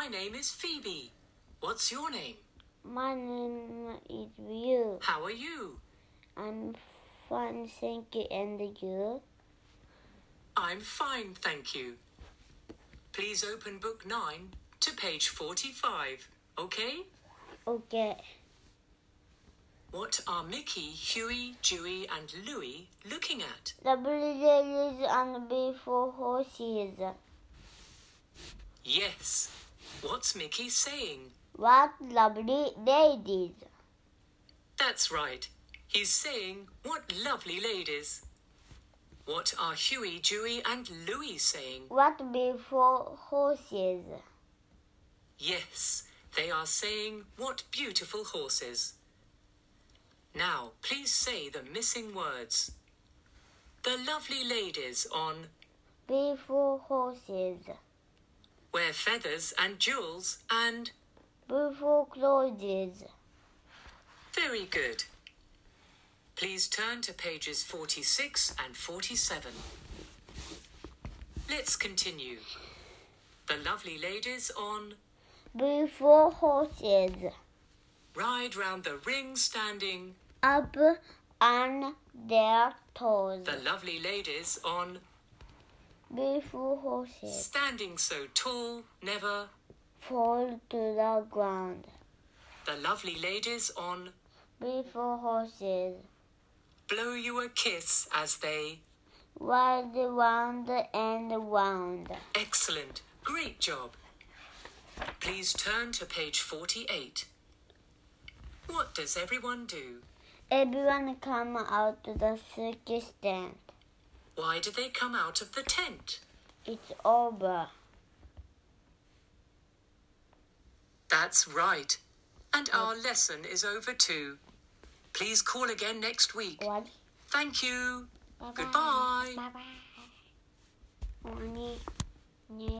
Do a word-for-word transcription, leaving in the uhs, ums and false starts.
My name is Phoebe. What's your name? My name is Will. How are you? I'm fine, thank you. And you? I'm fine, thank you. Please open book nine to page forty-five, okay? Okay. What are Mickey, Huey, Dewey, and Louie looking at? Lovely ladies and beautiful horses. Yes. What's Mickey saying? What lovely ladies. That's right. He's saying, what lovely ladies. What are Huey, Dewey, and Louie saying? What beautiful horses. Yes, they are saying, what beautiful horses. Now, please say the missing words. The lovely ladies on Beautiful horses. wear feathers and jewels and... Beautiful clothes. Very good. Please turn to pages forty-six and forty-seven. Let's continue. The lovely ladies on Beautiful horses. ride round the ring standing. Up on their toes. The lovely ladies on Beautiful horses. standing so tall, never. Fall to the ground. The lovely ladies on Beautiful horses. blow you a kiss as they... Ride round and round. Excellent. Great job. Please turn to page forty-eight. What does everyone do? Everyone come out to the circus tent. Why do they come out of the tent? It's over. That's right. And our lesson is over too. Please call again next week. What? Thank you. Bye-bye. Goodbye. Bye-bye.